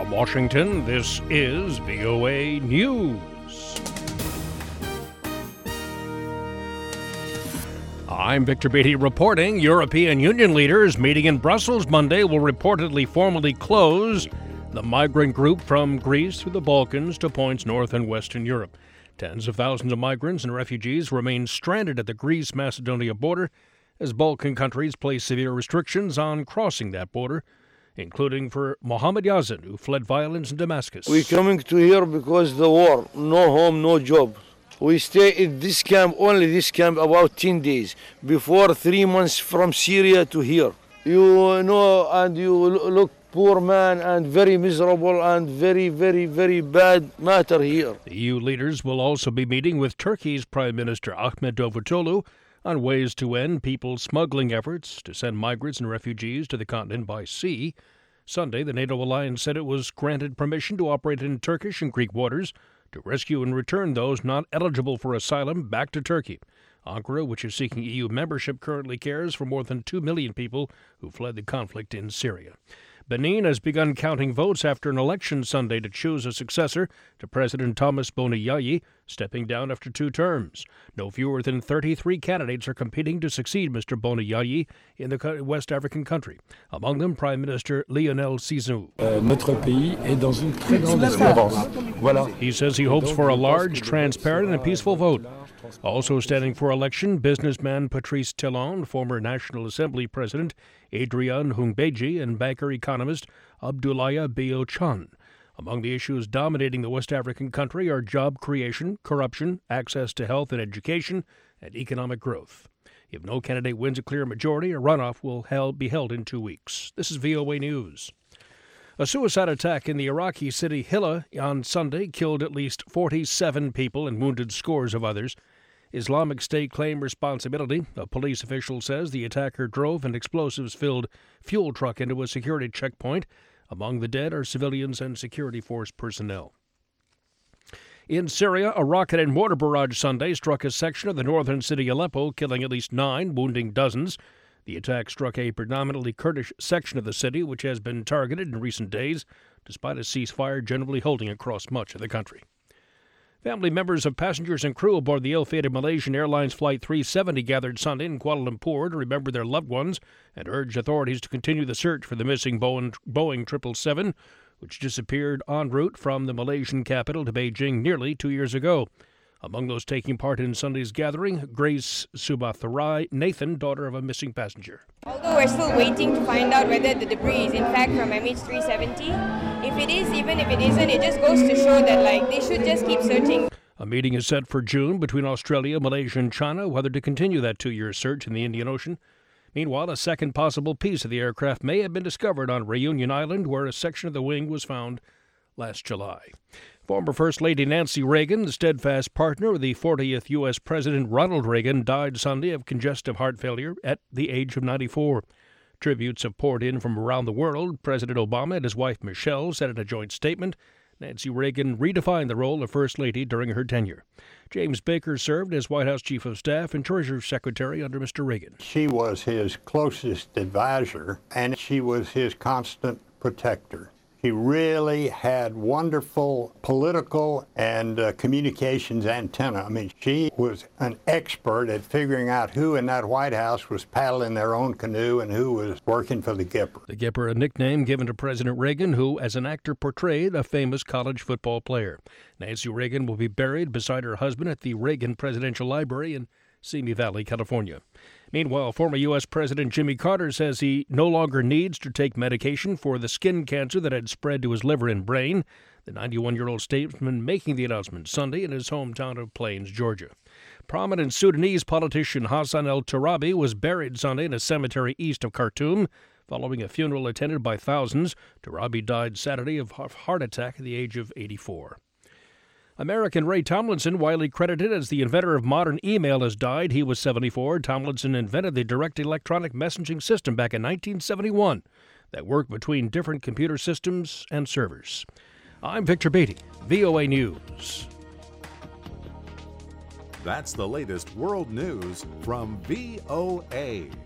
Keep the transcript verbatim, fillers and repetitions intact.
From Washington, this is V O A News. I'm Victor Beatty reporting. European Union leaders meeting in Brussels Monday will reportedly formally close the migrant group from Greece through the Balkans to points north and western Europe. Tens of thousands of migrants and refugees remain stranded at the Greece-Macedonia border as Balkan countries place severe restrictions on crossing that border, including for Mohammed Yazin, who fled violence in Damascus. We're coming to here because the war, no home, no job. We stay in this camp, only this camp, about ten days. Before three months from Syria to here. You know, and you look poor man and very miserable and very, very, very bad matter here. The E U leaders will also be meeting with Turkey's Prime Minister Ahmet Davutoglu on ways to end people smuggling efforts to send migrants and refugees to the continent by sea. Sunday, the NATO alliance said it was granted permission to operate in Turkish and Greek waters to rescue and return those not eligible for asylum back to Turkey. Ankara, which is seeking E U membership, currently cares for more than two million people who fled the conflict in Syria. Benin has begun counting votes after an election Sunday to choose a successor to President Thomas Boni Yayi, stepping down after two terms. No fewer than thirty-three candidates are competing to succeed Mister Boni Yayi in the West African country. Among them, Prime Minister Lionel Sizou. Uh, notre pays est dans une très grande espérance. Voilà. He says he hopes for a large, transparent, and peaceful vote. Also standing for election, businessman Patrice Talon, former National Assembly President Adrian Hungbeji, and banker economist Abdoulaye Bio-Chan. Among the issues dominating the West African country are job creation, corruption, access to health and education, and economic growth. If no candidate wins a clear majority, a runoff will held, be held in two weeks. This is V O A News. A suicide attack in the Iraqi city Hilla on Sunday killed at least forty-seven people and wounded scores of others. Islamic State claimed responsibility. A police official says the attacker drove an explosives-filled fuel truck into a security checkpoint. Among the dead are civilians and security force personnel. In Syria, a rocket and mortar barrage Sunday struck a section of the northern city Aleppo, killing at least nine, wounding dozens. The attack struck a predominantly Kurdish section of the city, which has been targeted in recent days, despite a ceasefire generally holding across much of the country. Family members of passengers and crew aboard the ill-fated Malaysian Airlines Flight three seventy gathered Sunday in Kuala Lumpur to remember their loved ones and urged authorities to continue the search for the missing Boeing, Boeing triple seven, which disappeared en route from the Malaysian capital to Beijing nearly two years ago. Among those taking part in Sunday's gathering, Grace Subatharai Nathan, daughter of a missing passenger. Although we're still waiting to find out whether the debris is in fact from M H three seventy, if it is, even if it isn't, it just goes to show that like they should just keep searching. A meeting is set for June between Australia, Malaysia, and China, whether to continue that two-year search in the Indian Ocean. Meanwhile, a second possible piece of the aircraft may have been discovered on Reunion Island, where a section of the wing was found last July. Former First Lady Nancy Reagan, the steadfast partner of the fortieth U S President Ronald Reagan, died Sunday of congestive heart failure at the age of ninety-four. Tributes have poured in from around the world. President Obama and his wife Michelle said in a joint statement, Nancy Reagan redefined the role of First Lady during her tenure. James Baker served as White House Chief of Staff and Treasury Secretary under Mister Reagan. She was his closest advisor, and she was his constant protector. He really had wonderful political and uh, communications antenna. I mean, she was an expert at figuring out who in that White House was paddling their own canoe and who was working for the Gipper. The Gipper, a nickname given to President Reagan, who, as an actor, portrayed a famous college football player. Nancy Reagan will be buried beside her husband at the Reagan Presidential Library in Simi Valley, California. Meanwhile, former U S President Jimmy Carter says he no longer needs to take medication for the skin cancer that had spread to his liver and brain. The ninety-one-year-old statesman making the announcement Sunday in his hometown of Plains, Georgia. Prominent Sudanese politician Hassan el-Turabi was buried Sunday in a cemetery east of Khartoum following a funeral attended by thousands. Turabi died Saturday of a heart attack at the age of eighty-four. American Ray Tomlinson, widely credited as the inventor of modern email, has died. He was seventy-four. Tomlinson invented the direct electronic messaging system back in nineteen seventy-one that worked between different computer systems and servers. I'm Victor Beatty, V O A News. That's the latest world news from V O A.